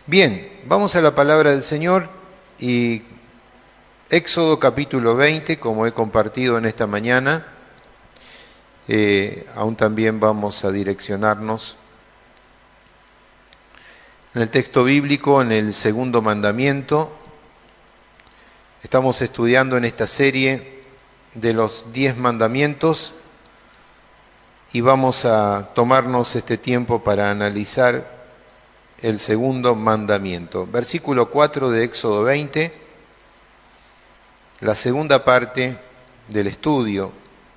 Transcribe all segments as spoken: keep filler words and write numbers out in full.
Bien, vamos a la palabra del Señor y Éxodo capítulo veinte, como he compartido en esta mañana, eh, aún también vamos a direccionarnos en el texto bíblico, en el segundo mandamiento. Estamos estudiando en esta serie de los diez mandamientos y vamos a tomarnos este tiempo para analizar el segundo mandamiento. Versículo cuatro de Éxodo veinte, la segunda parte del estudio.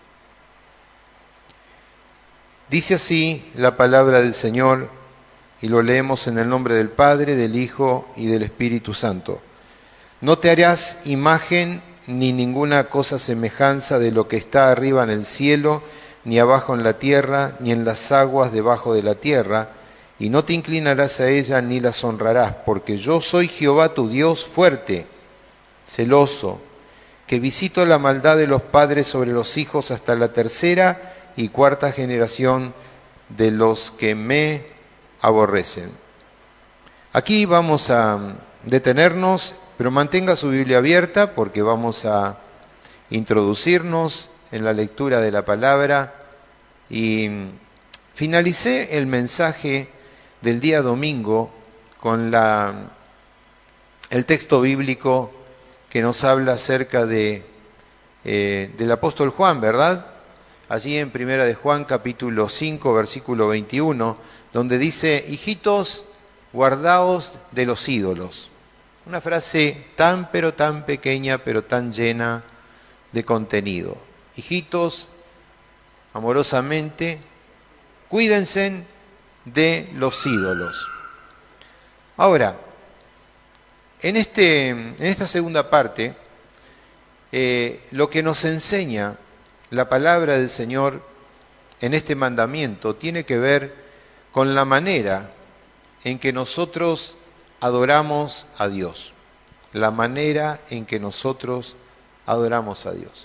Dice así la palabra del Señor, y lo leemos en el nombre del Padre, del Hijo y del Espíritu Santo. No te harás imagen ni ninguna cosa semejanza de lo que está arriba en el cielo, ni abajo en la tierra, ni en las aguas debajo de la tierra, y no te inclinarás a ella ni las honrarás, porque yo soy Jehová tu Dios fuerte, celoso, que visito la maldad de los padres sobre los hijos hasta la tercera y cuarta generación de los que me aborrecen. Aquí vamos a detenernos, pero mantenga su Biblia abierta porque vamos a introducirnos en la lectura de la palabra. Y finalicé el mensaje del día domingo con la, el texto bíblico que nos habla acerca de, eh, del apóstol Juan, ¿verdad? Allí en Primera de Juan, capítulo cinco, versículo veintiuno, donde dice: hijitos, guardaos de los ídolos. Una frase tan pero tan pequeña, pero tan llena de contenido. Hijitos, amorosamente, cuídense de los ídolos. Ahora, en, este, en esta segunda parte, eh, lo que nos enseña la palabra del Señor en este mandamiento tiene que ver con la manera en que nosotros adoramos a Dios. La manera en que nosotros adoramos a Dios.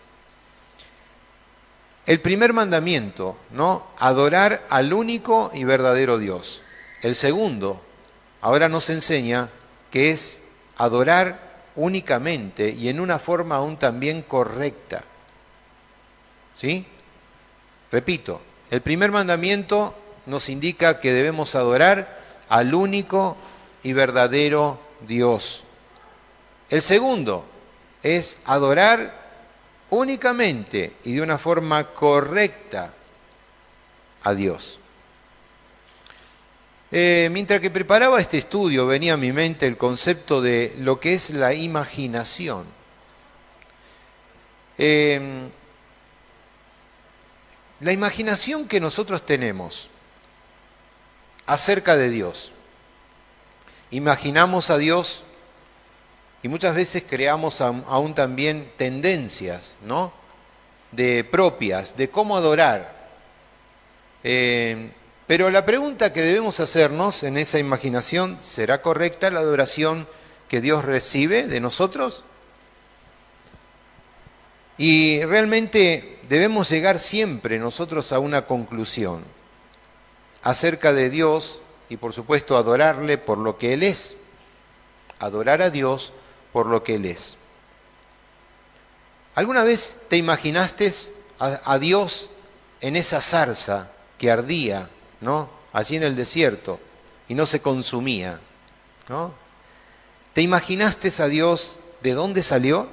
El primer mandamiento, ¿no? Adorar al único y verdadero Dios. El segundo, ahora nos enseña que es adorar únicamente y en una forma aún también correcta. ¿Sí? Repito, el primer mandamiento nos indica que debemos adorar al único y verdadero Dios. El segundo es adorar únicamente y de una forma correcta a Dios. Eh, mientras que preparaba este estudio venía a mi mente el concepto de lo que es la imaginación. Eh, la imaginación que nosotros tenemos acerca de Dios. Imaginamos a Dios y muchas veces creamos aún también tendencias, ¿no? De propias, de cómo adorar. Eh, pero la pregunta que debemos hacernos en esa imaginación, ¿será correcta la adoración que Dios recibe de nosotros? Y realmente debemos llegar siempre nosotros a una conclusión acerca de Dios y por supuesto adorarle por lo que Él es. Adorar a Dios por lo que Él es. ¿Alguna vez te imaginaste a, a Dios en esa zarza que ardía, ¿no? Allí en el desierto y no se consumía, ¿no? ¿Te imaginaste a Dios de dónde salió?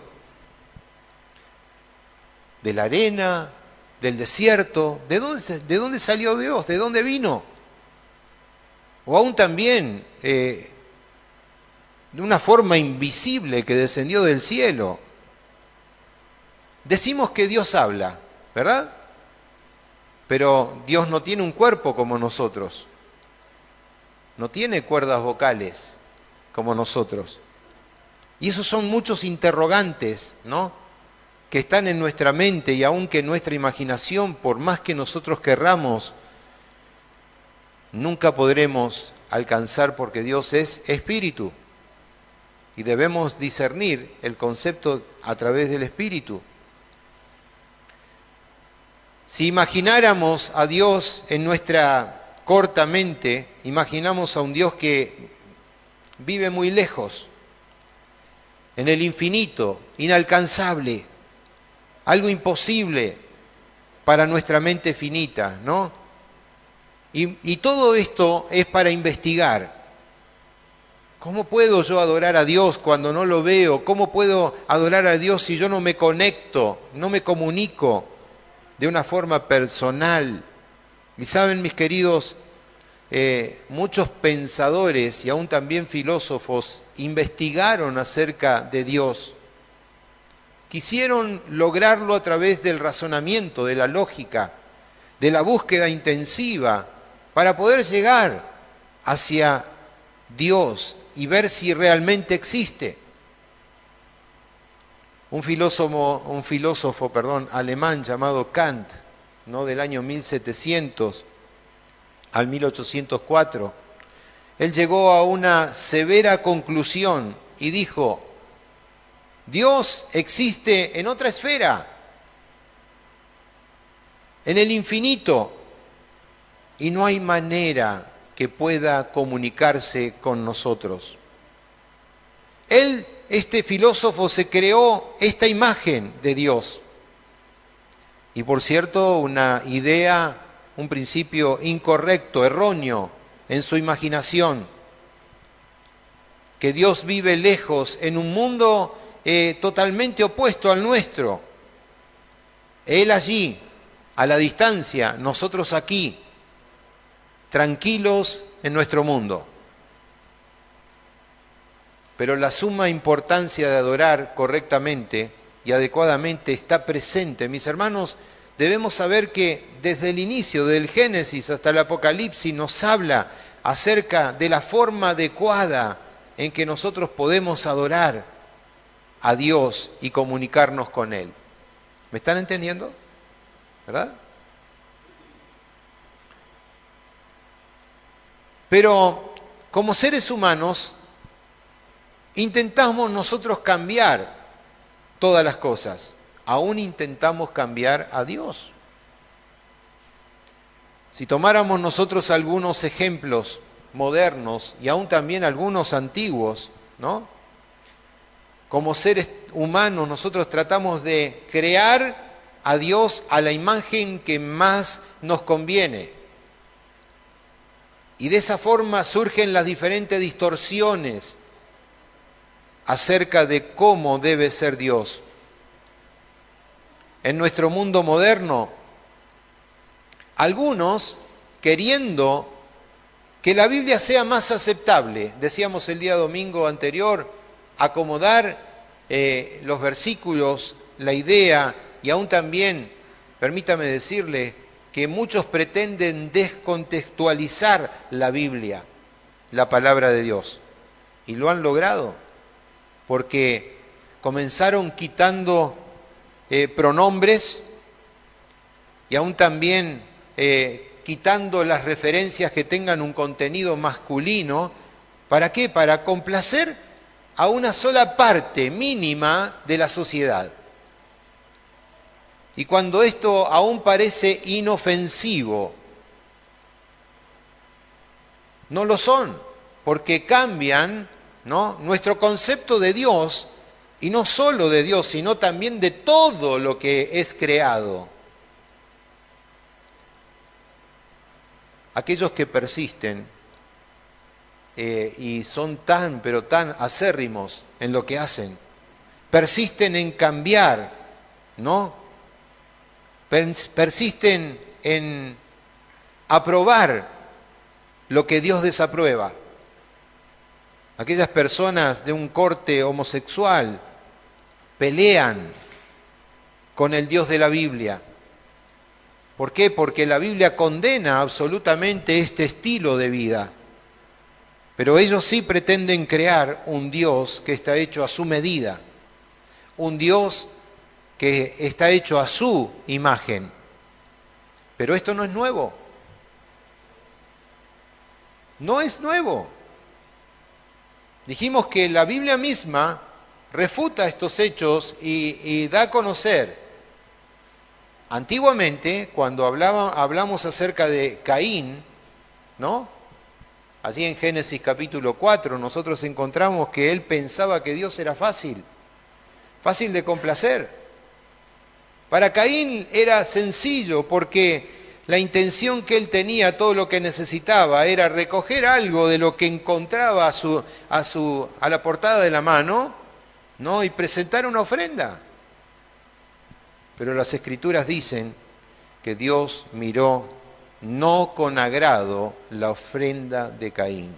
¿De la arena? ¿Del desierto? ¿De dónde, de dónde salió Dios? ¿De dónde vino? O aún también eh, de una forma invisible que descendió del cielo. Decimos que Dios habla, ¿verdad? Pero Dios no tiene un cuerpo como nosotros. No tiene cuerdas vocales como nosotros. Y esos son muchos interrogantes, ¿no? Que están en nuestra mente y aunque en nuestra imaginación, por más que nosotros querramos, nunca podremos alcanzar porque Dios es espíritu. Y debemos discernir el concepto a través del espíritu. Si imagináramos a Dios en nuestra corta mente, imaginamos a un Dios que vive muy lejos, en el infinito, inalcanzable, algo imposible para nuestra mente finita, ¿no? Y, y todo esto es para investigar. ¿Cómo puedo yo adorar a Dios cuando no lo veo? ¿Cómo puedo adorar a Dios si yo no me conecto, no me comunico de una forma personal? Y saben, mis queridos, eh, muchos pensadores y aún también filósofos investigaron acerca de Dios. Quisieron lograrlo a través del razonamiento, de la lógica, de la búsqueda intensiva, para poder llegar hacia Dios y ver si realmente existe. Un filósofo, un filósofo, perdón, alemán llamado Kant, ¿no? Del año mil setecientos al mil ochocientos cuatro, él llegó a una severa conclusión y dijo: Dios existe en otra esfera, en el infinito, y no hay manera que pueda comunicarse con nosotros. Él, este filósofo, se creó esta imagen de Dios. Y por cierto, una idea, un principio incorrecto, erróneo en su imaginación, que Dios vive lejos en un mundo eh, totalmente opuesto al nuestro. Él allí, a la distancia, nosotros aquí, tranquilos en nuestro mundo. Pero la suma importancia de adorar correctamente y adecuadamente está presente. Mis hermanos, debemos saber que desde el inicio del Génesis hasta el Apocalipsis nos habla acerca de la forma adecuada en que nosotros podemos adorar a Dios y comunicarnos con Él. ¿Me están entendiendo? ¿Verdad? Pero como seres humanos intentamos nosotros cambiar todas las cosas. Aún intentamos cambiar a Dios. Si tomáramos nosotros algunos ejemplos modernos y aún también algunos antiguos, ¿no? Como seres humanos nosotros tratamos de crear a Dios a la imagen que más nos conviene. Y de esa forma surgen las diferentes distorsiones acerca de cómo debe ser Dios. En nuestro mundo moderno, algunos, queriendo que la Biblia sea más aceptable, decíamos el día domingo anterior, acomodar eh, los versículos, la idea, y aún también, permítame decirle, que muchos pretenden descontextualizar la Biblia, la palabra de Dios, y lo han logrado, porque comenzaron quitando eh, pronombres y aún también eh, quitando las referencias que tengan un contenido masculino. ¿Para qué? Para complacer a una sola parte mínima de la sociedad. Y cuando esto aún parece inofensivo, no lo son, porque cambian, ¿no?, nuestro concepto de Dios, y no solo de Dios, sino también de todo lo que es creado. Aquellos que persisten eh, y son tan, pero tan acérrimos en lo que hacen, persisten en cambiar, ¿no?, persisten en aprobar lo que Dios desaprueba. Aquellas personas de un corte homosexual pelean con el Dios de la Biblia. ¿Por qué? Porque la Biblia condena absolutamente este estilo de vida. Pero ellos sí pretenden crear un Dios que está hecho a su medida, un Dios que está hecho a su imagen. Pero esto no es nuevo. No es nuevo. Dijimos que la Biblia misma refuta estos hechos y, y da a conocer. Antiguamente, cuando hablaba, hablamos acerca de Caín, ¿no?, Allí en Génesis capítulo cuatro nosotros encontramos que él pensaba que Dios era fácil, fácil de complacer. Para Caín era sencillo porque la intención que él tenía, todo lo que necesitaba, era recoger algo de lo que encontraba a, su, a, su, a la portada de la mano, ¿no? Y presentar una ofrenda. Pero las Escrituras dicen que Dios miró no con agrado la ofrenda de Caín.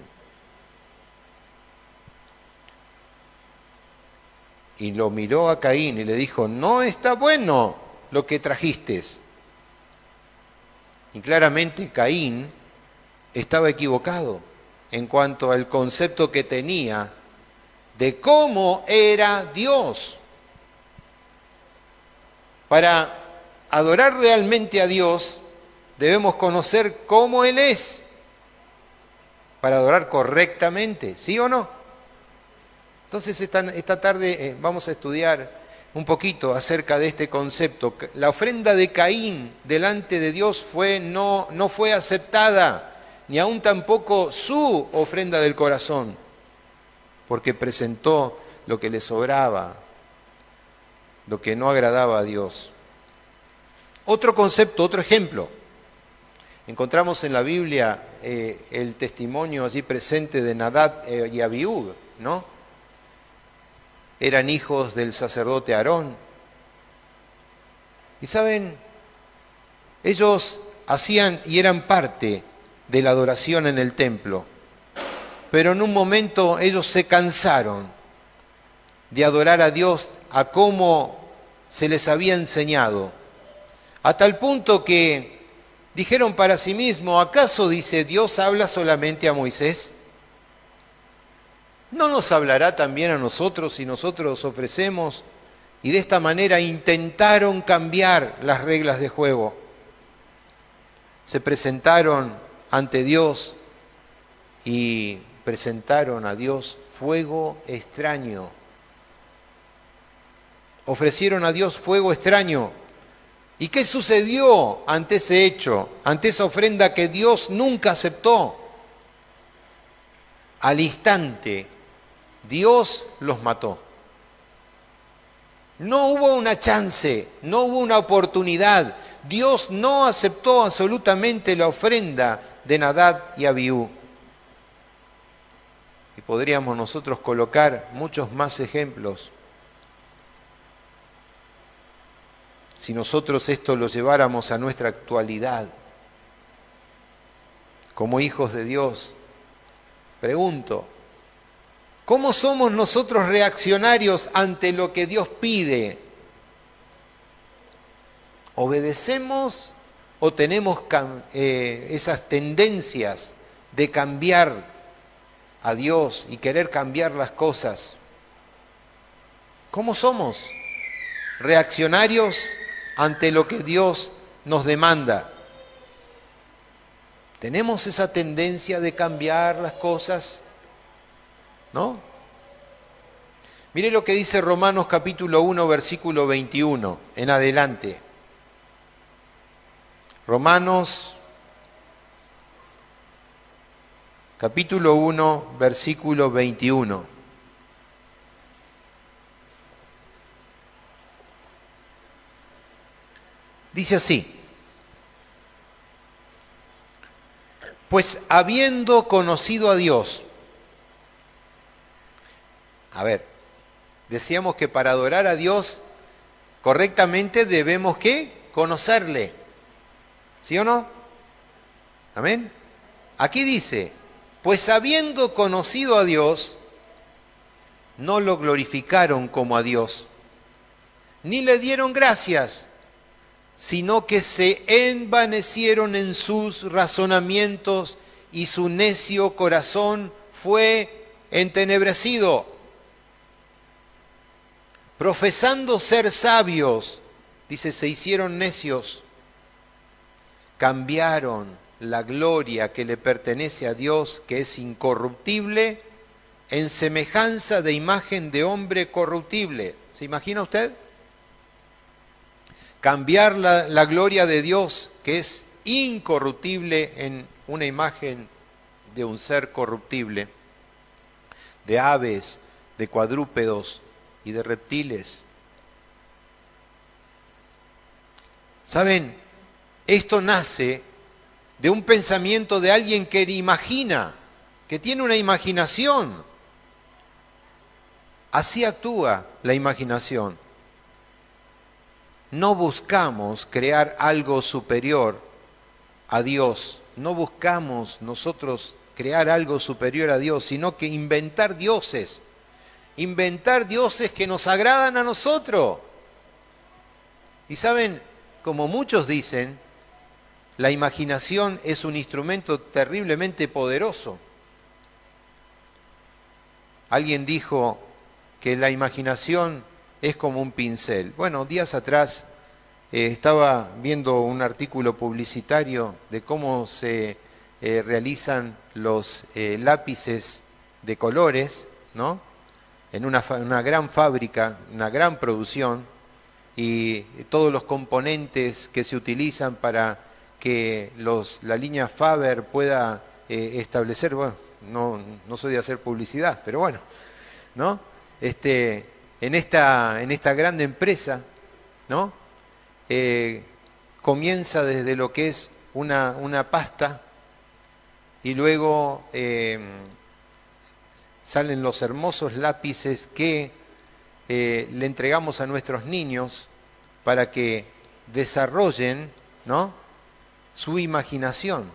Y lo miró a Caín y le dijo, no está bueno lo que trajiste. Y claramente Caín estaba equivocado en cuanto al concepto que tenía de cómo era Dios. Para adorar realmente a Dios, debemos conocer cómo Él es, para adorar correctamente, ¿sí o no? Entonces esta, esta tarde eh, vamos a estudiar un poquito acerca de este concepto. La ofrenda de Caín delante de Dios fue, no, no fue aceptada, ni aun tampoco su ofrenda del corazón, porque presentó lo que le sobraba, lo que no agradaba a Dios. Otro concepto, otro ejemplo. Encontramos en la Biblia eh, el testimonio allí presente de Nadab eh, y Abiú, ¿no? Eran hijos del sacerdote Aarón. Y saben, ellos hacían y eran parte de la adoración en el templo. Pero en un momento ellos se cansaron de adorar a Dios a cómo se les había enseñado. A tal punto que dijeron para sí mismos, ¿acaso, dice, Dios habla solamente a Moisés? ¿No nos hablará también a nosotros si nosotros ofrecemos? Y de esta manera intentaron cambiar las reglas de juego. Se presentaron ante Dios y presentaron a Dios fuego extraño. Ofrecieron a Dios fuego extraño. ¿Y qué sucedió ante ese hecho, ante esa ofrenda que Dios nunca aceptó? Al instante, Dios los mató. No hubo una chance, no hubo una oportunidad. Dios no aceptó absolutamente la ofrenda de Nadab y Abiú. Y podríamos nosotros colocar muchos más ejemplos. Si nosotros esto lo lleváramos a nuestra actualidad, como hijos de Dios, pregunto, ¿cómo somos nosotros reaccionarios ante lo que Dios pide? ¿Obedecemos o tenemos eh, esas tendencias de cambiar a Dios y querer cambiar las cosas? ¿Cómo somos reaccionarios ante lo que Dios nos demanda? ¿Tenemos esa tendencia de cambiar las cosas? ¿No? Mire lo que dice Romanos capítulo uno, versículo veintiuno, en adelante. Romanos capítulo uno, versículo veintiuno. Dice así: pues habiendo conocido a Dios. A ver, decíamos que para adorar a Dios correctamente debemos ¿qué? Conocerle. ¿Sí o no? Amén. Aquí dice, pues habiendo conocido a Dios, no lo glorificaron como a Dios, ni le dieron gracias, sino que se envanecieron en sus razonamientos y su necio corazón fue entenebrecido. Profesando ser sabios, dice, se hicieron necios, cambiaron la gloria que le pertenece a Dios, que es incorruptible, en semejanza de imagen de hombre corruptible. ¿Se imagina usted? Cambiar la, la gloria de Dios, que es incorruptible, en una imagen de un ser corruptible, de aves, de cuadrúpedos y de reptiles. ¿Saben? Esto nace de un pensamiento de alguien que imagina, que tiene una imaginación. Así actúa la imaginación. No buscamos crear algo superior a Dios, no buscamos nosotros crear algo superior a Dios, sino que inventar dioses, inventar dioses que nos agradan a nosotros. Y saben, como muchos dicen, la imaginación es un instrumento terriblemente poderoso. Alguien dijo que la imaginación es como un pincel. Bueno, días atrás eh, estaba viendo un artículo publicitario de cómo se eh, realizan los eh, lápices de colores, ¿no? En una, fa- una gran fábrica, una gran producción, y todos los componentes que se utilizan para que los, la línea Faber pueda eh, establecer, bueno, no, no soy de hacer publicidad, pero bueno, ¿no? Este, en esta, en esta gran empresa, ¿no? Eh, comienza desde lo que es una, una pasta y luego eh, salen los hermosos lápices que eh, le entregamos a nuestros niños para que desarrollen, ¿no?, su imaginación.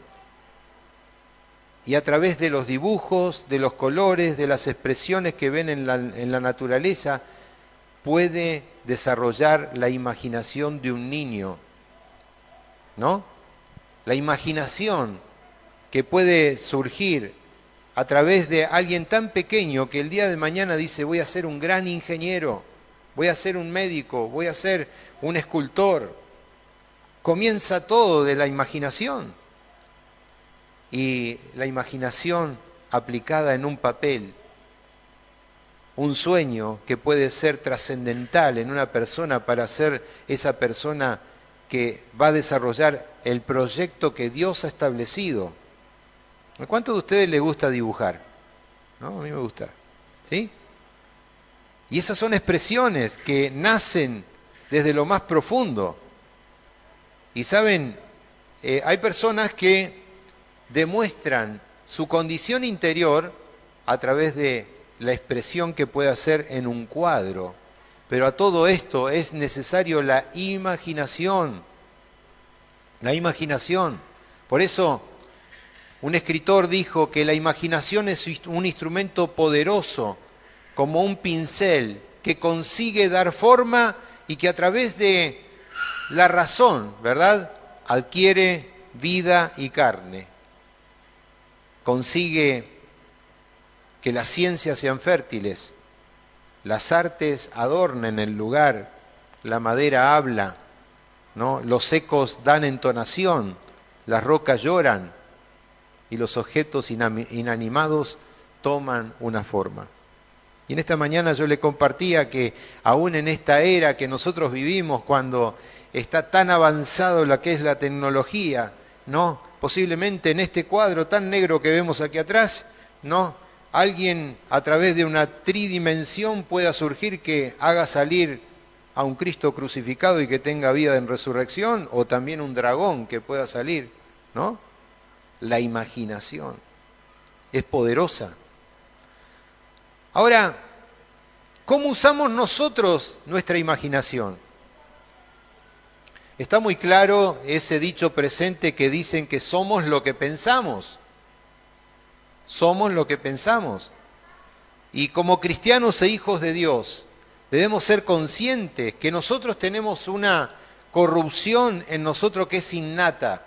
Y a través de los dibujos, de los colores, de las expresiones que ven en la, en la naturaleza, puede desarrollar la imaginación de un niño, ¿no? La imaginación que puede surgir a través de alguien tan pequeño que el día de mañana dice: voy a ser un gran ingeniero, voy a ser un médico, voy a ser un escultor. Comienza todo de la imaginación. Y la imaginación aplicada en un papel, un sueño que puede ser trascendental en una persona para ser esa persona que va a desarrollar el proyecto que Dios ha establecido. ¿A cuántos de ustedes les gusta dibujar? ¿No? A mí me gusta. ¿Sí? Y esas son expresiones que nacen desde lo más profundo. Y saben, eh, hay personas que demuestran su condición interior a través de la expresión que puede hacer en un cuadro. Pero a todo esto es necesario la imaginación. La imaginación. Por eso, un escritor dijo que la imaginación es un instrumento poderoso, como un pincel, que consigue dar forma y que a través de la razón, ¿verdad?, adquiere vida y carne. Consigue que las ciencias sean fértiles, las artes adornen el lugar, la madera habla, ¿no? Los ecos dan entonación, las rocas lloran y los objetos inanimados toman una forma. Y en esta mañana yo le compartía que aún en esta era que nosotros vivimos, cuando está tan avanzado lo que es la tecnología, ¿no?, posiblemente en este cuadro tan negro que vemos aquí atrás, ¿no?, alguien a través de una tridimensión pueda surgir que haga salir a un Cristo crucificado y que tenga vida en resurrección, o también un dragón que pueda salir, ¿no? La imaginación es poderosa. Ahora, ¿cómo usamos nosotros nuestra imaginación? Está muy claro ese dicho presente que dicen que somos lo que pensamos. Somos lo que pensamos. Y como cristianos e hijos de Dios, debemos ser conscientes que nosotros tenemos una corrupción en nosotros que es innata.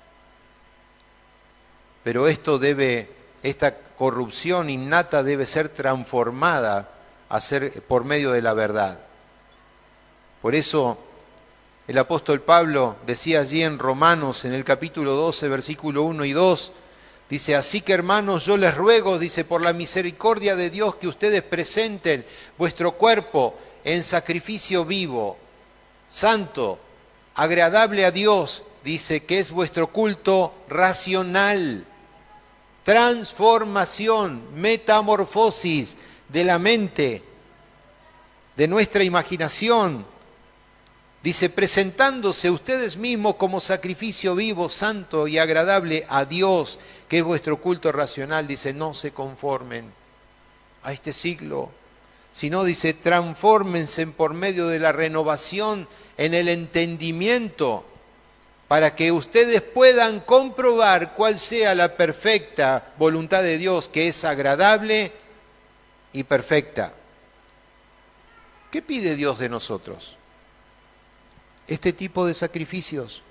Pero esto debe, esta corrupción innata debe ser transformada a ser por medio de la verdad. Por eso el apóstol Pablo decía allí en Romanos, en el capítulo doce, versículo uno y dos, dice: así que, hermanos, yo les ruego, dice, por la misericordia de Dios, que ustedes presenten vuestro cuerpo en sacrificio vivo, santo, agradable a Dios, dice, que es vuestro culto racional. transformación, metamorfosis de la mente, de nuestra imaginación. Dice, presentándose ustedes mismos como sacrificio vivo, santo y agradable a Dios, que es vuestro culto racional. Dice, no se conformen a este siglo, sino, dice, transfórmense por medio de la renovación en el entendimiento, para que ustedes puedan comprobar cuál sea la perfecta voluntad de Dios, que es agradable y perfecta. ¿Qué pide Dios de nosotros? Este tipo de sacrificios.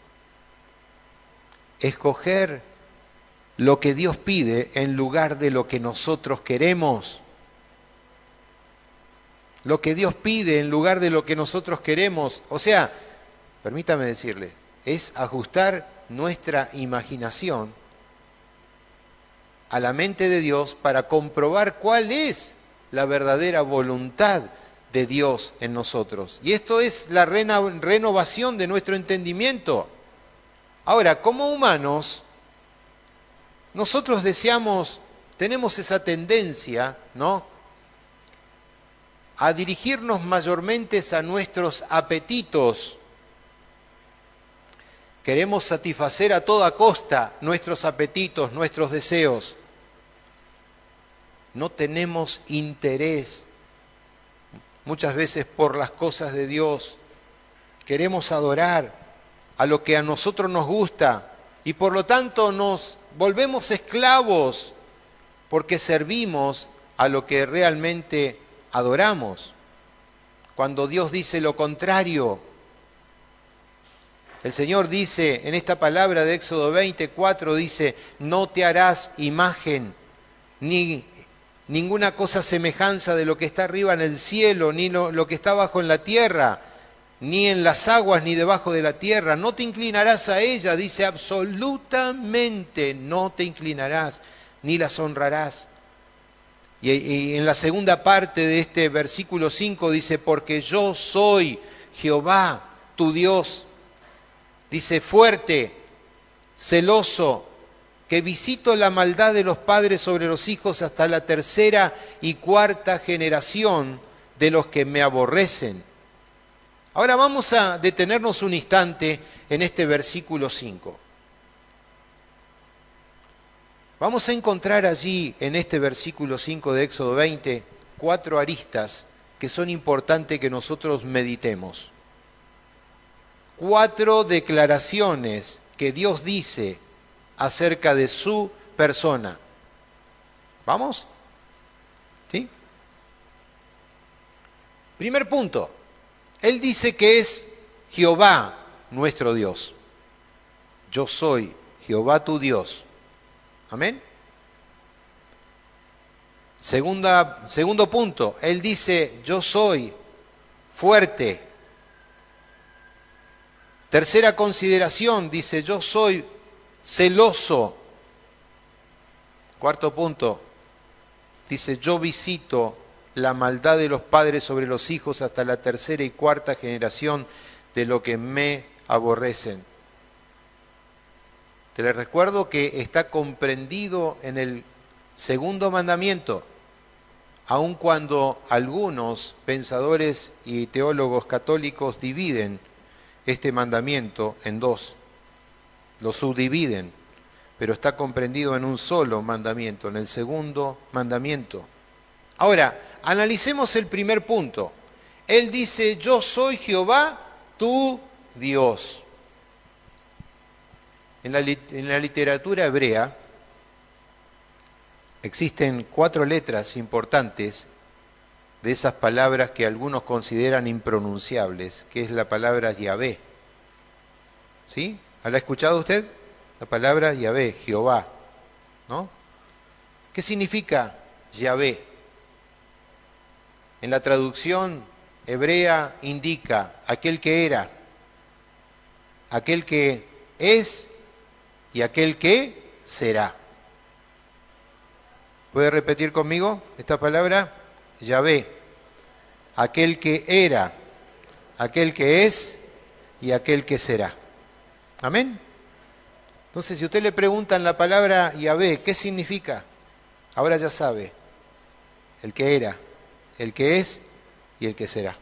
Escoger lo que Dios pide en lugar de lo que nosotros queremos. Lo que Dios pide en lugar de lo que nosotros queremos. O sea, permítame decirle, es ajustar nuestra imaginación a la mente de Dios para comprobar cuál es la verdadera voluntad de Dios en nosotros. Y esto es la renovación de nuestro entendimiento. Ahora, como humanos, nosotros deseamos, tenemos esa tendencia, ¿no?, a dirigirnos mayormente a nuestros apetitos. Queremos satisfacer a toda costa nuestros apetitos, nuestros deseos. No tenemos interés muchas veces por las cosas de Dios. Queremos adorar a lo que a nosotros nos gusta y por lo tanto nos volvemos esclavos porque servimos a lo que realmente adoramos. Cuando Dios dice lo contrario, el Señor dice en esta palabra de Éxodo veinticuatro, dice, no te harás imagen ni ninguna cosa semejanza de lo que está arriba en el cielo, ni lo, lo que está abajo en la tierra, ni en las aguas, ni debajo de la tierra. No te inclinarás a ella, dice, absolutamente no te inclinarás, ni las honrarás. Y, y en la segunda parte de este versículo cinco dice, porque yo soy Jehová, tu Dios. Dice, fuerte, celoso, que visito la maldad de los padres sobre los hijos hasta la tercera y cuarta generación de los que me aborrecen. Ahora vamos a detenernos un instante en este versículo cinco. Vamos a encontrar allí, en este versículo cinco de Éxodo veinte, cuatro aristas que son importantes que nosotros meditemos. Cuatro declaraciones que Dios dice acerca de su persona. ¿Vamos? ¿Sí? Primer punto. Él dice que es Jehová nuestro Dios. Yo soy Jehová tu Dios. Amén. Segunda, segundo punto. Él dice, yo soy fuerte. Tercera consideración, dice, yo soy celoso. Cuarto punto, dice, yo visito la maldad de los padres sobre los hijos hasta la tercera y cuarta generación de lo que me aborrecen. Te les recuerdo que está comprendido en el segundo mandamiento, aun cuando algunos pensadores y teólogos católicos dividen este mandamiento en dos. Lo subdividen, pero está comprendido en un solo mandamiento, en el segundo mandamiento. Ahora, analicemos el primer punto. Él dice, yo soy Jehová, tu Dios. En la, en la literatura hebrea existen cuatro letras importantes de esas palabras que algunos consideran impronunciables, que es la palabra Yahvé. ¿Sí? ¿La ha escuchado usted? La palabra Yahvé, Jehová, ¿no? ¿Qué significa Yahvé? En la traducción hebrea indica aquel que era, aquel que es y aquel que será. ¿Puede repetir conmigo esta palabra? Yahvé, aquel que era, aquel que es y aquel que será. Amén. Entonces, si usted le preguntan la palabra Yahvé, ¿qué significa? Ahora ya sabe. El que era, el que es y el que será.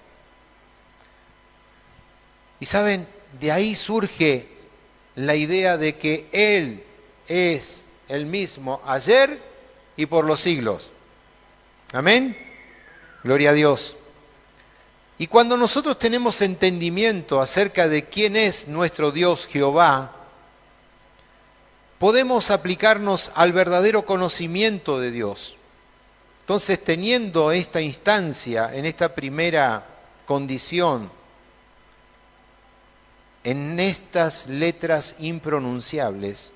Y saben, de ahí surge la idea de que Él es el mismo ayer y por los siglos. Amén. Gloria a Dios. Y cuando nosotros tenemos entendimiento acerca de quién es nuestro Dios Jehová, podemos aplicarnos al verdadero conocimiento de Dios. Entonces, teniendo esta instancia, en esta primera condición, en estas letras impronunciables,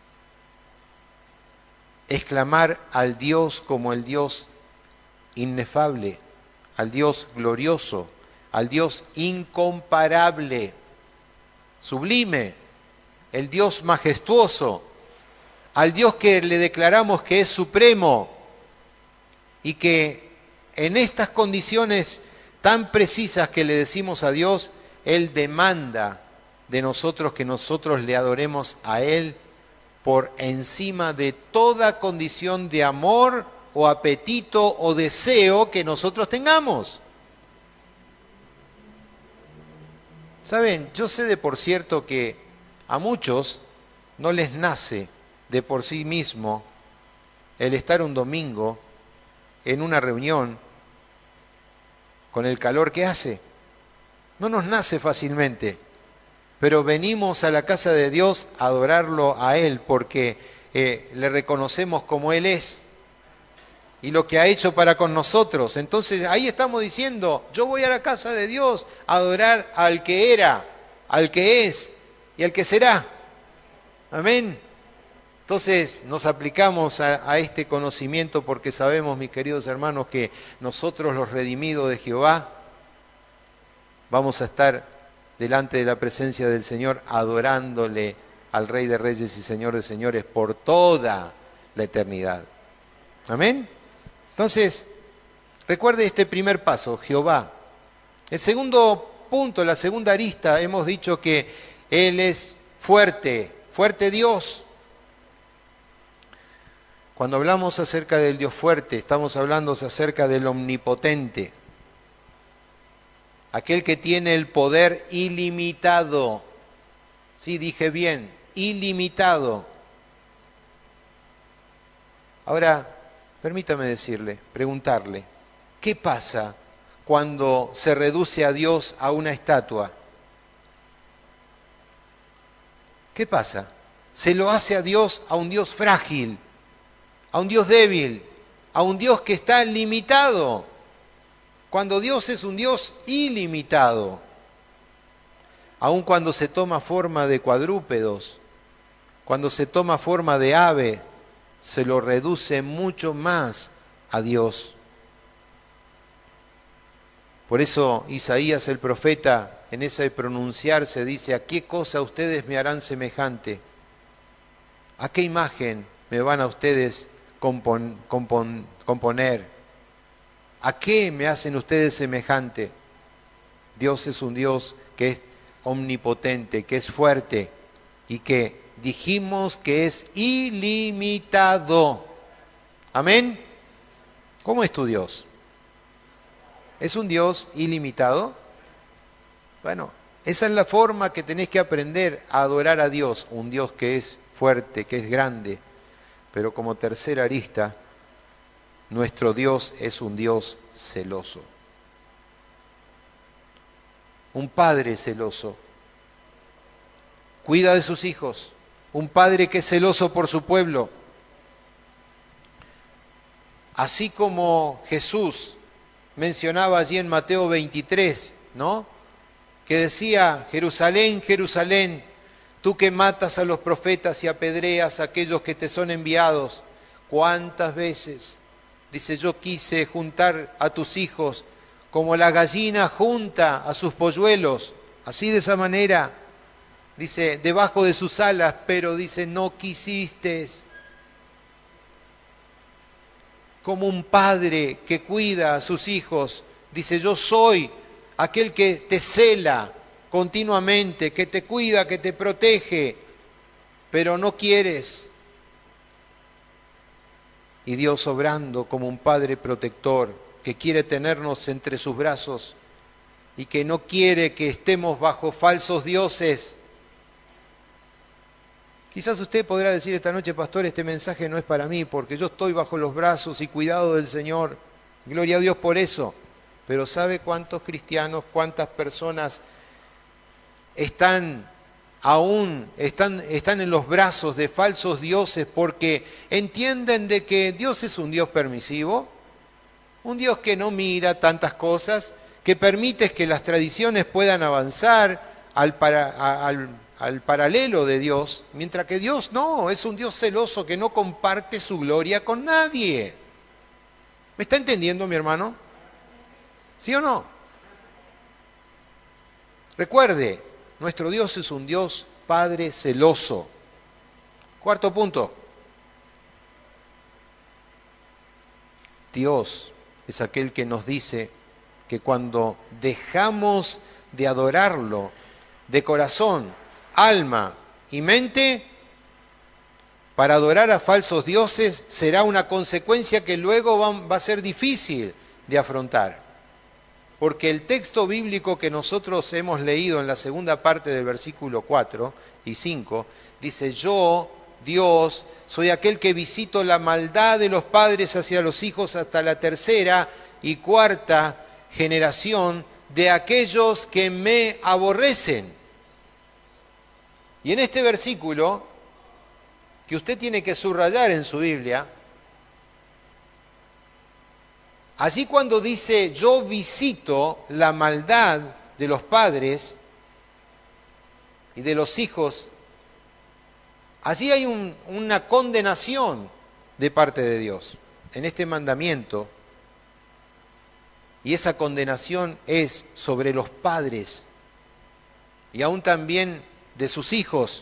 exclamar al Dios como el Dios inefable, al Dios glorioso, al Dios incomparable, sublime, el Dios majestuoso, al Dios que le declaramos que es supremo y que en estas condiciones tan precisas que le decimos a Dios, Él demanda de nosotros que nosotros le adoremos a Él por encima de toda condición de amor o apetito o deseo que nosotros tengamos. Saben, yo sé de por cierto que a muchos no les nace de por sí mismo el estar un domingo en una reunión con el calor que hace. No nos nace fácilmente, pero venimos a la casa de Dios a adorarlo a Él porque eh, le reconocemos como Él es y lo que ha hecho para con nosotros. Entonces ahí estamos diciendo, yo voy a la casa de Dios a adorar al que era, al que es y al que será. Amén. Entonces nos aplicamos a, a este conocimiento porque sabemos, mis queridos hermanos, que nosotros los redimidos de Jehová vamos a estar delante de la presencia del Señor adorándole al Rey de Reyes y Señor de Señores por toda la eternidad. Amén. Entonces, recuerde este primer paso, Jehová. El segundo punto, la segunda arista, hemos dicho que Él es fuerte, fuerte Dios. Cuando hablamos acerca del Dios fuerte, estamos hablando acerca del omnipotente, aquel que tiene el poder ilimitado. Sí, dije bien, ilimitado. Ahora, permítame decirle, preguntarle, ¿qué pasa cuando se reduce a Dios a una estatua? ¿Qué pasa? Se lo hace a Dios a un Dios frágil, a un Dios débil, a un Dios que está limitado, cuando Dios es un Dios ilimitado. Aun cuando se toma forma de cuadrúpedos, cuando se toma forma de ave, se lo reduce mucho más a Dios. Por eso Isaías el profeta, en ese pronunciarse, dice, ¿a qué cosa ustedes me harán semejante? ¿A qué imagen me van a ustedes compon, compon, componer? ¿A qué me hacen ustedes semejante? Dios es un Dios que es omnipotente, que es fuerte y que dijimos que es ilimitado. ¿Amén? ¿Cómo es tu Dios? ¿Es un Dios ilimitado? Bueno, esa es la forma que tenés que aprender a adorar a Dios, un Dios que es fuerte, que es grande. Pero como tercera arista, nuestro Dios es un Dios celoso. Un padre celoso. Cuida de sus hijos. Un padre que es celoso por su pueblo. Así como Jesús mencionaba allí en Mateo veintitrés, ¿no? Que decía, Jerusalén, Jerusalén, tú que matas a los profetas y apedreas a aquellos que te son enviados, ¿cuántas veces? Dice, yo quise juntar a tus hijos como la gallina junta a sus polluelos, así de esa manera, dice, debajo de sus alas, pero dice, no quisiste. Como un padre que cuida a sus hijos, dice, yo soy aquel que te cela continuamente, que te cuida, que te protege. pero no quieres. Y Dios obrando como un Padre protector que quiere tenernos entre sus brazos y que no quiere que estemos bajo falsos dioses. Quizás usted podrá decir esta noche, pastor, este mensaje no es para mí porque yo estoy bajo los brazos y cuidado del Señor. Gloria a Dios por eso. Pero ¿sabe cuántos cristianos, cuántas personas están aún, están, están en los brazos de falsos dioses porque entienden de que Dios es un Dios permisivo, un Dios que no mira tantas cosas, que permite que las tradiciones puedan avanzar al, para, al, al paralelo de Dios, mientras que Dios no, es un Dios celoso que no comparte su gloria con nadie. ¿Me está entendiendo, mi hermano? ¿Sí o no? Recuerde, nuestro Dios es un Dios Padre celoso. Cuarto punto. Dios es aquel que nos dice que cuando dejamos de adorarlo de corazón, alma y mente, para adorar a falsos dioses será una consecuencia que luego va, va a ser difícil de afrontar. Porque el texto bíblico que nosotros hemos leído en la segunda parte del versículo cuatro y cinco, dice, yo, Dios, soy aquel que visito la maldad de los padres hacia los hijos hasta la tercera y cuarta generación de aquellos que me aborrecen. Y en este versículo, que usted tiene que subrayar en su Biblia, allí cuando dice yo visito la maldad de los padres y de los hijos, allí hay un, una condenación de parte de Dios en este mandamiento. Y esa condenación es sobre los padres y aún también de sus hijos.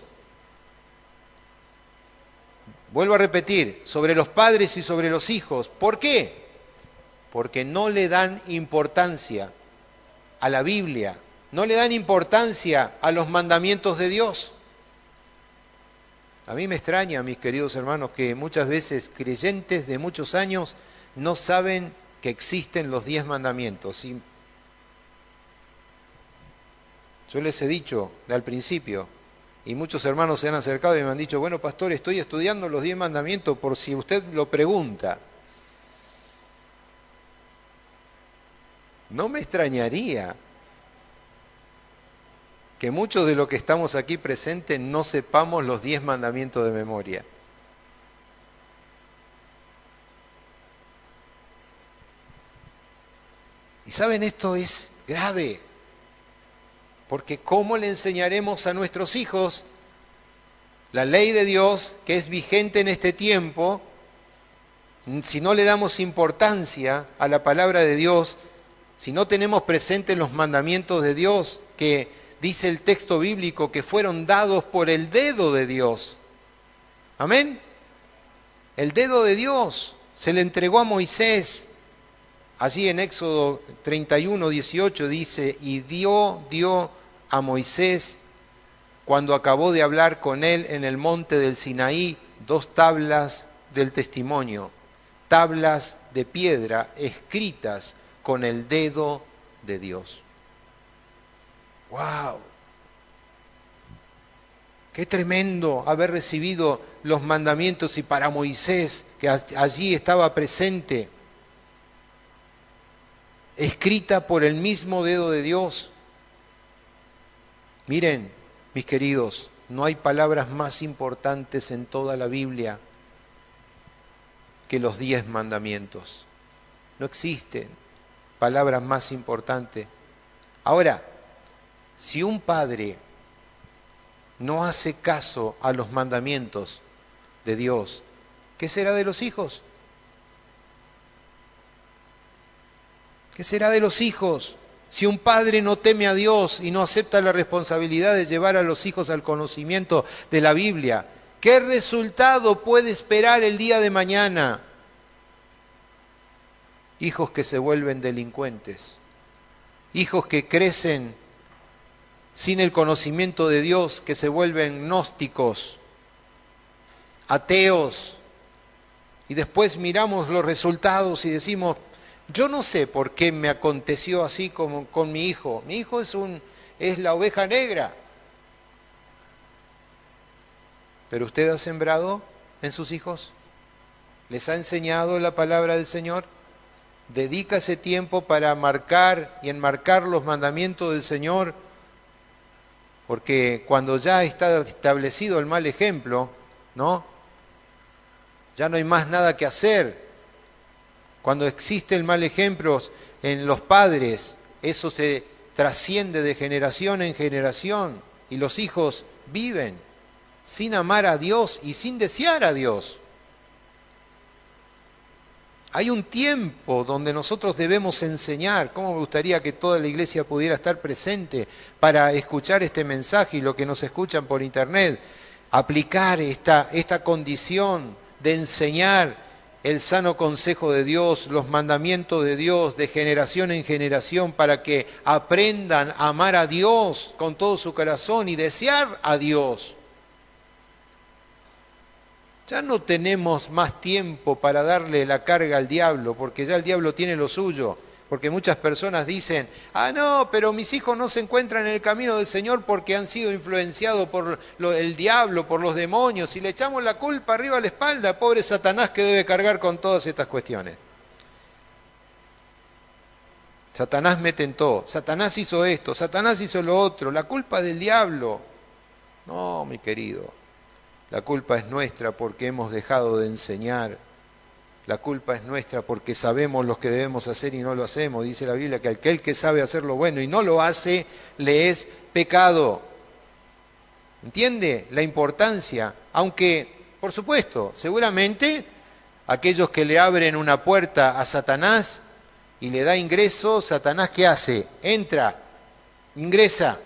Vuelvo a repetir, sobre los padres y sobre los hijos. ¿Por qué? Porque no le dan importancia a la Biblia, no le dan importancia a los mandamientos de Dios. A mí me extraña, mis queridos hermanos, que muchas veces creyentes de muchos años no saben que existen los diez mandamientos. Y yo les he dicho al principio, y muchos hermanos se han acercado y me han dicho, bueno, pastor, estoy estudiando los diez mandamientos por si usted lo pregunta. No me extrañaría que muchos de los que estamos aquí presentes no sepamos los diez mandamientos de memoria. Y saben, esto es grave, porque ¿cómo le enseñaremos a nuestros hijos la ley de Dios que es vigente en este tiempo si no le damos importancia a la palabra de Dios, si no tenemos presentes los mandamientos de Dios que dice el texto bíblico que fueron dados por el dedo de Dios? Amén. El dedo de Dios se le entregó a Moisés. Allí en Éxodo treinta y uno, dieciocho dice, y dio, dio a Moisés, cuando acabó de hablar con él en el monte del Sinaí, dos tablas del testimonio, tablas de piedra escritas con el dedo de Dios. ¡Wow! ¡Qué tremendo haber recibido los mandamientos! Y para Moisés, que allí estaba presente, escrita por el mismo dedo de Dios. Miren, mis queridos, no hay palabras más importantes en toda la Biblia que los diez mandamientos. No existen palabras más importantes. Ahora, si un padre no hace caso a los mandamientos de Dios, ¿qué será de los hijos? ¿Qué será de los hijos? Si un padre no teme a Dios y no acepta la responsabilidad de llevar a los hijos al conocimiento de la Biblia, ¿qué resultado puede esperar el día de mañana? Hijos que se vuelven delincuentes, hijos que crecen sin el conocimiento de Dios, que se vuelven gnósticos, ateos, y después miramos los resultados y decimos, yo no sé por qué me aconteció así como con mi hijo. Mi hijo es, un, es la oveja negra. ¿Pero usted ha sembrado en sus hijos? ¿Les ha enseñado la palabra del Señor? ¿Dedica ese tiempo para marcar y enmarcar los mandamientos del Señor? Porque cuando ya está establecido el mal ejemplo, ¿no? Ya no hay más nada que hacer. Cuando existe el mal ejemplo en los padres, eso se trasciende de generación en generación y los hijos viven sin amar a Dios y sin desear a Dios. Hay un tiempo donde nosotros debemos enseñar. ¿Cómo me gustaría que toda la iglesia pudiera estar presente para escuchar este mensaje y los que nos escuchan por internet? Aplicar esta, esta condición de enseñar el sano consejo de Dios, los mandamientos de Dios de generación en generación para que aprendan a amar a Dios con todo su corazón y desear a Dios. Ya no tenemos más tiempo para darle la carga al diablo, porque ya el diablo tiene lo suyo. Porque muchas personas dicen, ah, no, pero mis hijos no se encuentran en el camino del Señor porque han sido influenciados por lo, el diablo, por los demonios, y le echamos la culpa arriba a la espalda, pobre Satanás que debe cargar con todas estas cuestiones. Satanás me tentó, Satanás hizo esto, Satanás hizo lo otro, la culpa del diablo. No, mi querido. La culpa es nuestra porque hemos dejado de enseñar. La culpa es nuestra porque sabemos lo que debemos hacer y no lo hacemos. Dice la Biblia que aquel que sabe hacer lo bueno y no lo hace, le es pecado. ¿Entiende la importancia? Aunque, por supuesto, seguramente aquellos que le abren una puerta a Satanás y le da ingreso, Satanás ¿qué hace? Entra, ingresa.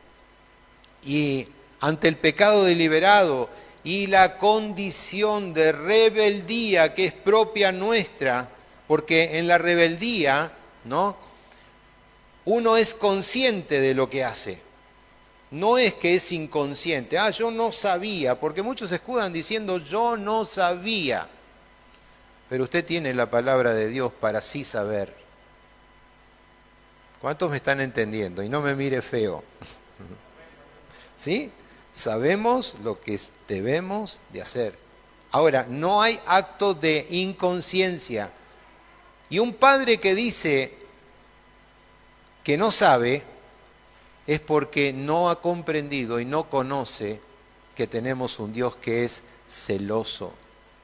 Y ante el pecado deliberado y la condición de rebeldía que es propia nuestra, porque en la rebeldía, ¿no? Uno es consciente de lo que hace. No es que es inconsciente. Ah, yo no sabía, porque muchos se escudan diciendo yo no sabía. Pero usted tiene la palabra de Dios para sí saber. ¿Cuántos me están entendiendo? Y no me mire feo. ¿Sí? Sabemos lo que debemos de hacer. Ahora, no hay acto de inconsciencia. Y un padre que dice que no sabe es porque no ha comprendido y no conoce que tenemos un Dios que es celoso,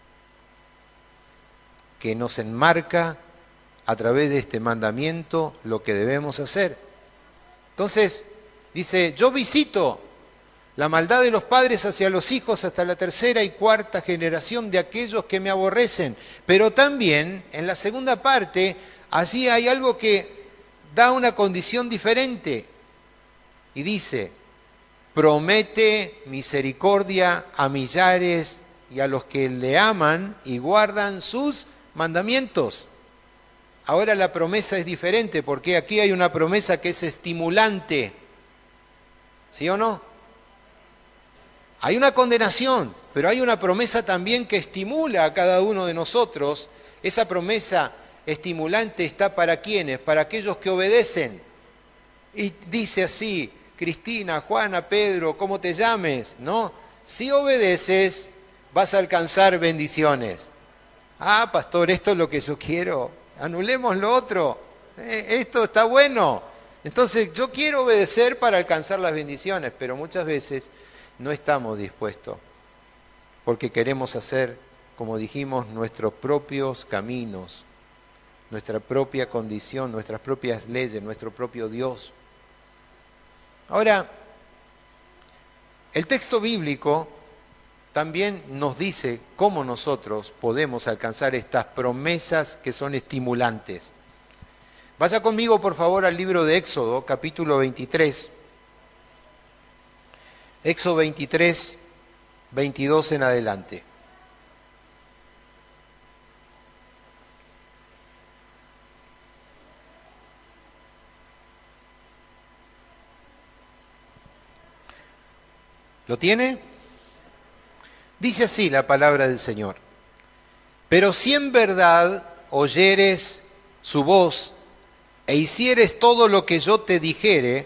que nos enmarca a través de este mandamiento lo que debemos hacer. Entonces, dice, yo visito la maldad de los padres hacia los hijos hasta la tercera y cuarta generación de aquellos que me aborrecen. Pero también, en la segunda parte, allí hay algo que da una condición diferente. Y dice, promete misericordia a millares y a los que le aman y guardan sus mandamientos. Ahora la promesa es diferente, porque aquí hay una promesa que es estimulante. ¿Sí o no? Hay una condenación, pero hay una promesa también que estimula a cada uno de nosotros. Esa promesa estimulante está para quienes, para aquellos que obedecen. Y dice así, Cristina, Juana, Pedro, como te llames, ¿no? Si obedeces, vas a alcanzar bendiciones. Ah, pastor, esto es lo que yo quiero. Anulemos lo otro. Eh, esto está bueno. Entonces, yo quiero obedecer para alcanzar las bendiciones, pero muchas veces no estamos dispuestos, porque queremos hacer, como dijimos, nuestros propios caminos, nuestra propia condición, nuestras propias leyes, nuestro propio Dios. Ahora, el texto bíblico también nos dice cómo nosotros podemos alcanzar estas promesas que son estimulantes. Vaya conmigo, por favor, al libro de Éxodo, capítulo veintitrés. Éxodo veintitrés, veintidós en adelante. ¿Lo tiene? Dice así la palabra del Señor. Pero si en verdad oyeres su voz e hicieres todo lo que yo te dijere,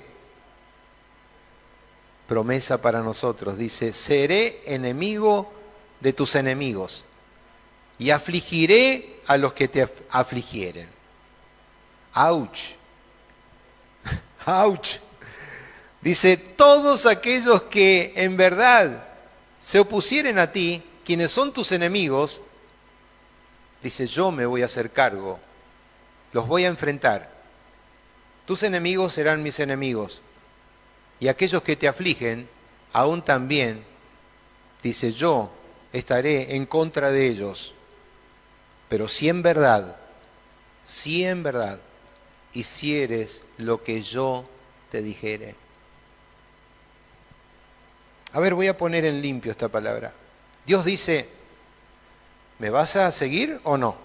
promesa para nosotros, dice, seré enemigo de tus enemigos y afligiré a los que te afligieren. ¡Auch! ¡Auch! Dice, todos aquellos que en verdad se opusieren a ti, quienes son tus enemigos, dice, yo me voy a hacer cargo, los voy a enfrentar. Tus enemigos serán mis enemigos, y aquellos que te afligen, aún también, dice, yo estaré en contra de ellos. Pero si en verdad, si en verdad, hicieres lo que yo te dijere. A ver, voy a poner en limpio esta palabra. Dios dice, ¿me vas a seguir o no?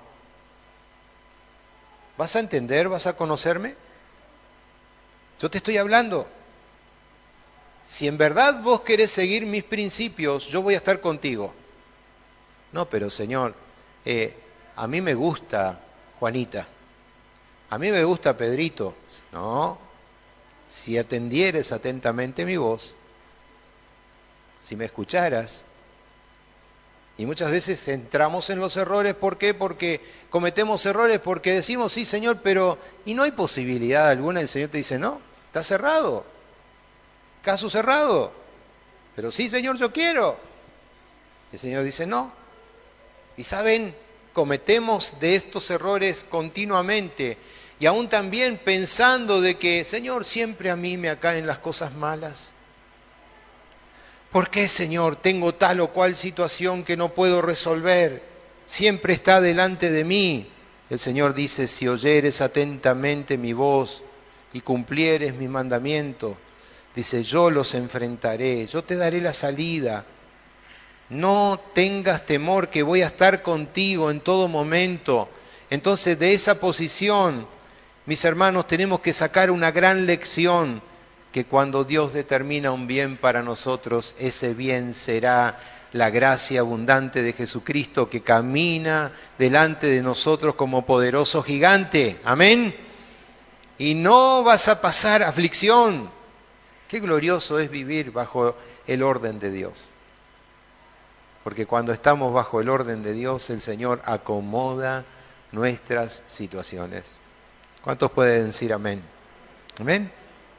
¿Vas a entender? ¿Vas a conocerme? Yo te estoy hablando. Si en verdad vos querés seguir mis principios, yo voy a estar contigo. No, pero Señor, eh, a mí me gusta Juanita. A mí me gusta Pedrito. No, si atendieres atentamente mi voz, si me escucharas. Y muchas veces entramos en los errores, ¿por qué? Porque cometemos errores porque decimos, sí Señor, pero y no hay posibilidad alguna, el Señor te dice, no, está cerrado, caso cerrado, pero sí Señor, yo quiero. El Señor dice, no. Y saben, cometemos de estos errores continuamente, y aún también pensando de que, Señor, siempre a mí me caen las cosas malas. ¿Por qué, Señor, tengo tal o cual situación que no puedo resolver? Siempre está delante de mí. El Señor dice, si oyeres atentamente mi voz y cumplieres mis mandamientos, dice, yo los enfrentaré, yo te daré la salida. No tengas temor que voy a estar contigo en todo momento. Entonces, de esa posición, mis hermanos, tenemos que sacar una gran lección, que cuando Dios determina un bien para nosotros, ese bien será la gracia abundante de Jesucristo que camina delante de nosotros como poderoso gigante. Amén. Y no vas a pasar aflicción. Qué glorioso es vivir bajo el orden de Dios. Porque cuando estamos bajo el orden de Dios, el Señor acomoda nuestras situaciones. ¿Cuántos pueden decir amén? Amén.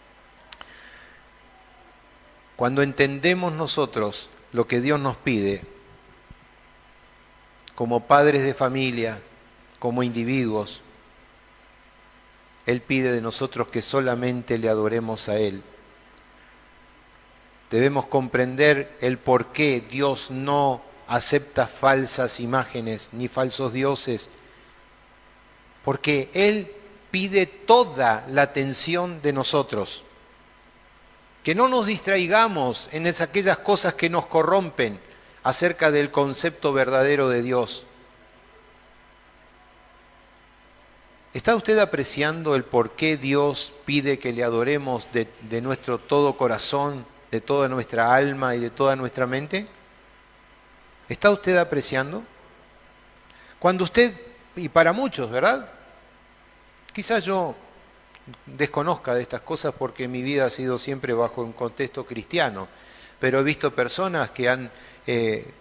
Cuando entendemos nosotros lo que Dios nos pide, como padres de familia, como individuos, Él pide de nosotros que solamente le adoremos a Él. Debemos comprender el por qué Dios no acepta falsas imágenes ni falsos dioses, porque Él pide toda la atención de nosotros. Que no nos distraigamos en es aquellas cosas que nos corrompen acerca del concepto verdadero de Dios. ¿Está usted apreciando el por qué Dios pide que le adoremos de, de nuestro todo corazón, de toda nuestra alma y de toda nuestra mente? ¿Está usted apreciando? Cuando usted, y para muchos, ¿verdad? Quizás yo desconozca de estas cosas porque mi vida ha sido siempre bajo un contexto cristiano, pero he visto personas que han eh,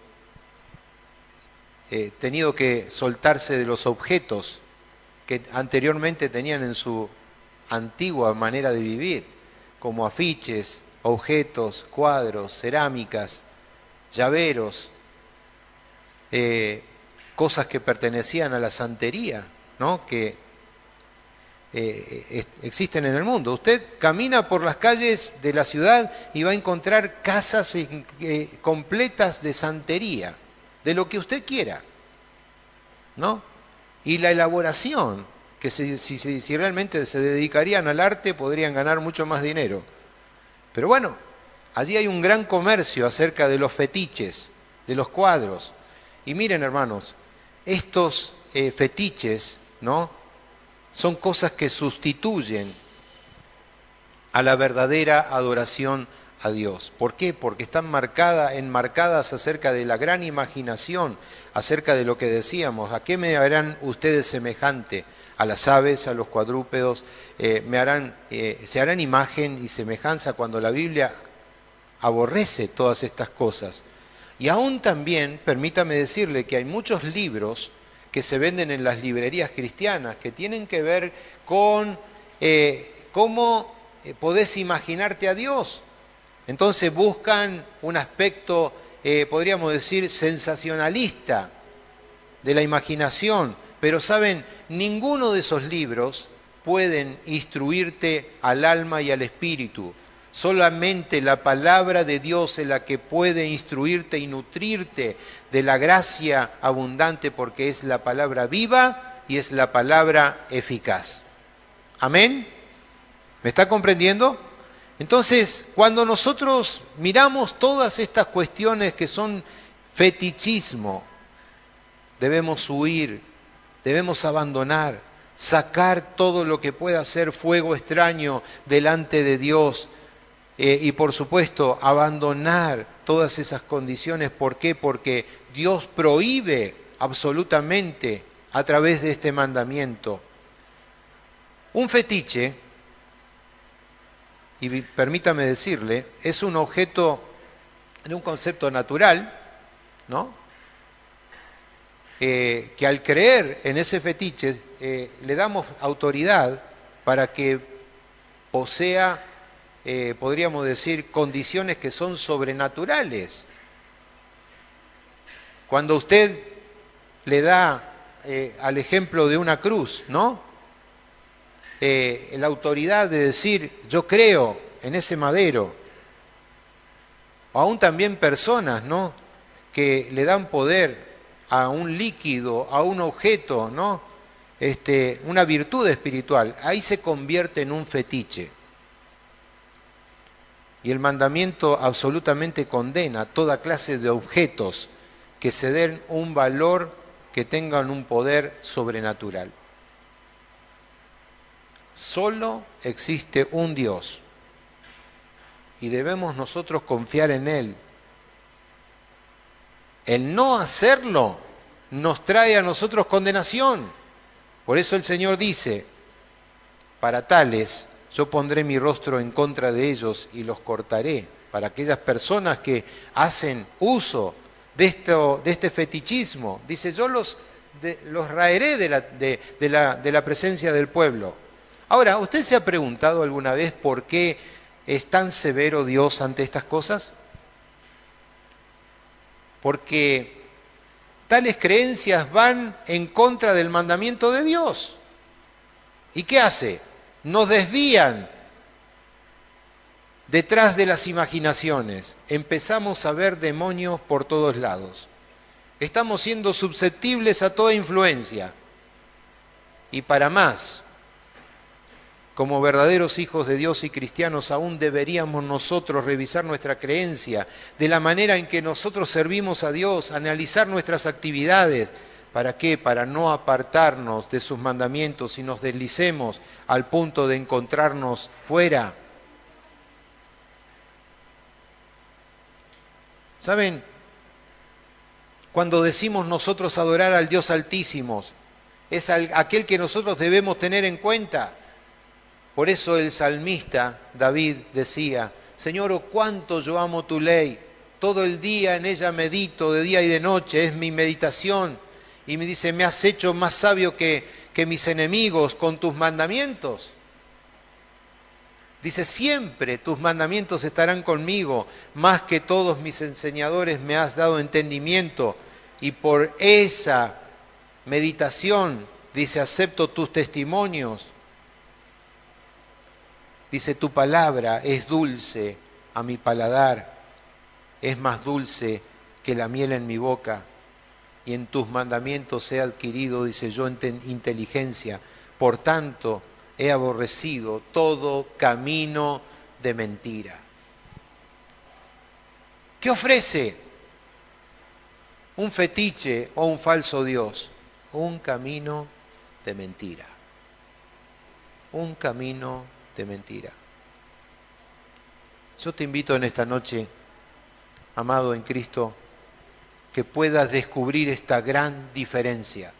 eh, tenido que soltarse de los objetos que anteriormente tenían en su antigua manera de vivir, como afiches, objetos, cuadros, cerámicas, llaveros, eh, cosas que pertenecían a la santería, ¿no? que Eh, existen en el mundo. Usted camina por las calles de la ciudad y va a encontrar casas eh, completas de santería, de lo que usted quiera, ¿no? Y la elaboración, que si, si, si realmente se dedicarían al arte podrían ganar mucho más dinero. Pero bueno, allí hay un gran comercio acerca de los fetiches, de los cuadros. Y miren, hermanos, estos eh, fetiches, ¿no?, son cosas que sustituyen a la verdadera adoración a Dios. ¿Por qué? Porque están marcadas, enmarcadas acerca de la gran imaginación, acerca de lo que decíamos. ¿A qué me harán ustedes semejante? A las aves, a los cuadrúpedos, eh, me harán, eh, se harán imagen y semejanza cuando la Biblia aborrece todas estas cosas. Y aún también, permítame decirle que hay muchos libros que se venden en las librerías cristianas que tienen que ver con eh, cómo podés imaginarte a Dios. Entonces buscan un aspecto, eh, podríamos decir, sensacionalista de la imaginación, pero saben, ninguno de esos libros pueden instruirte al alma y al espíritu. Solamente la palabra de Dios es la que puede instruirte y nutrirte de la gracia abundante, porque es la palabra viva y es la palabra eficaz. ¿Amén? ¿Me está comprendiendo? Entonces, cuando nosotros miramos todas estas cuestiones que son fetichismo, debemos huir, debemos abandonar, sacar todo lo que pueda ser fuego extraño delante de Dios eh, y, por supuesto, abandonar todas esas condiciones. ¿Por qué? Porque Dios prohíbe absolutamente a través de este mandamiento. Un fetiche, y permítame decirle, es un objeto de un concepto natural, ¿no? Eh, que al creer en ese fetiche eh, le damos autoridad para que posea, eh, podríamos decir, condiciones que son sobrenaturales. Cuando usted le da eh, al ejemplo de una cruz, ¿no? Eh, la autoridad de decir, yo creo en ese madero, o aún también personas, ¿no?, que le dan poder a un líquido, a un objeto, ¿no?, este, una virtud espiritual, ahí se convierte en un fetiche. Y el mandamiento absolutamente condena toda clase de objetos que se den un valor, que tengan un poder sobrenatural. Solo existe un Dios y debemos nosotros confiar en Él. El no hacerlo nos trae a nosotros condenación. Por eso el Señor dice, para tales yo pondré mi rostro en contra de ellos y los cortaré. Para aquellas personas que hacen uso de, esto, de este fetichismo, dice, yo los, de, los raeré de la, de, de, la, de la presencia del pueblo. Ahora, ¿usted se ha preguntado alguna vez por qué es tan severo Dios ante estas cosas? Porque tales creencias van en contra del mandamiento de Dios. ¿Y qué hace? Nos desvían detrás de las imaginaciones. Empezamos a ver demonios por todos lados. Estamos siendo susceptibles a toda influencia. Y para más, como verdaderos hijos de Dios y cristianos, aún deberíamos nosotros revisar nuestra creencia, de la manera en que nosotros servimos a Dios, analizar nuestras actividades. ¿Para qué? Para no apartarnos de sus mandamientos y nos deslicemos al punto de encontrarnos fuera. ¿Saben? Cuando decimos nosotros adorar al Dios Altísimo, es aquel que nosotros debemos tener en cuenta. Por eso el salmista David decía, Señor, oh, cuánto yo amo tu ley, todo el día en ella medito, de día y de noche, es mi meditación. Y me dice, me has hecho más sabio que, que mis enemigos con tus mandamientos. Dice, siempre tus mandamientos estarán conmigo, más que todos mis enseñadores me has dado entendimiento. Y por esa meditación, dice, acepto tus testimonios. Dice, tu palabra es dulce a mi paladar, es más dulce que la miel en mi boca. Y en tus mandamientos he adquirido, dice yo, inteligencia. Por tanto, he aborrecido todo camino de mentira. ¿Qué ofrece un fetiche o un falso Dios? Un camino de mentira. Un camino de mentira. Yo te invito en esta noche, amado en Cristo, que puedas descubrir esta gran diferencia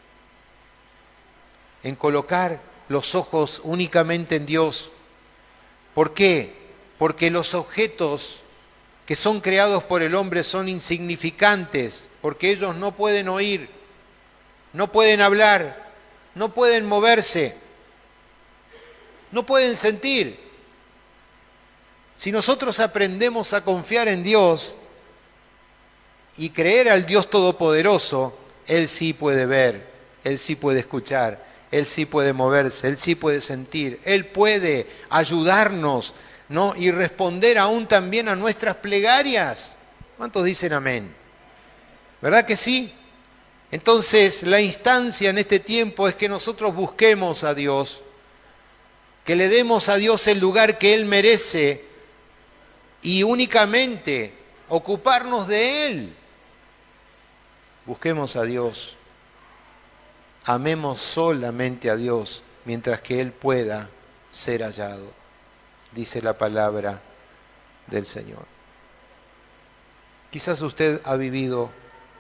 en colocar los ojos únicamente en Dios. ¿Por qué? Porque los objetos que son creados por el hombre son insignificantes, porque ellos no pueden oír, no pueden hablar, no pueden moverse, no pueden sentir. Si nosotros aprendemos a confiar en Dios y creer al Dios Todopoderoso, Él sí puede ver, Él sí puede escuchar, Él sí puede moverse, Él sí puede sentir, Él puede ayudarnos, ¿no? Y responder aún también a nuestras plegarias. ¿Cuántos dicen amén? ¿Verdad que sí? Entonces, la instancia en este tiempo es que nosotros busquemos a Dios, que le demos a Dios el lugar que Él merece y únicamente ocuparnos de Él. Busquemos a Dios, amemos solamente a Dios mientras que Él pueda ser hallado, dice la palabra del Señor. Quizás usted ha vivido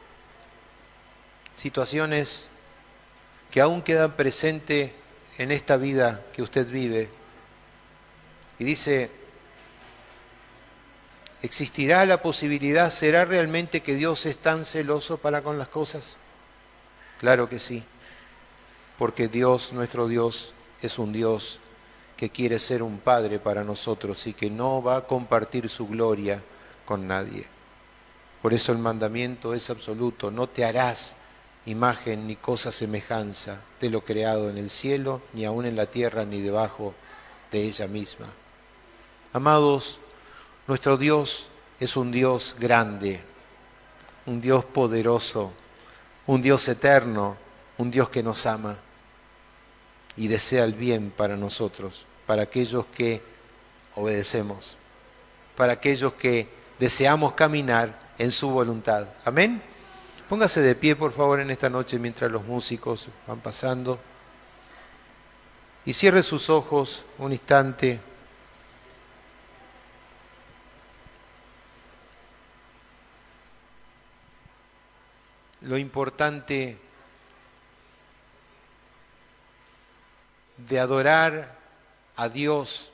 situaciones que aún quedan presentes en esta vida que usted vive y dice, ¿existirá la posibilidad, será realmente que Dios es tan celoso para con las cosas? Claro que sí, porque Dios, nuestro Dios, es un Dios que quiere ser un Padre para nosotros y que no va a compartir su gloria con nadie. Por eso el mandamiento es absoluto, no te harás imagen ni cosa semejanza de lo creado en el cielo, ni aun en la tierra, ni debajo de ella misma. Amados, nuestro Dios es un Dios grande, un Dios poderoso, un Dios eterno, un Dios que nos ama y desea el bien para nosotros, para aquellos que obedecemos, para aquellos que deseamos caminar en su voluntad. Amén. Póngase de pie, por favor, en esta noche mientras los músicos van pasando y cierre sus ojos un instante. Lo importante de adorar a Dios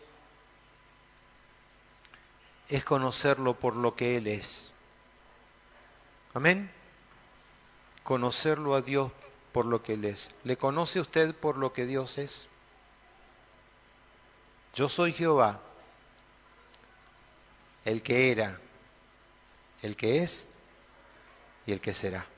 es conocerlo por lo que Él es. Amén. Conocerlo a Dios por lo que Él es. ¿Le conoce usted por lo que Dios es? Yo soy Jehová, el que era, el que es y el que será.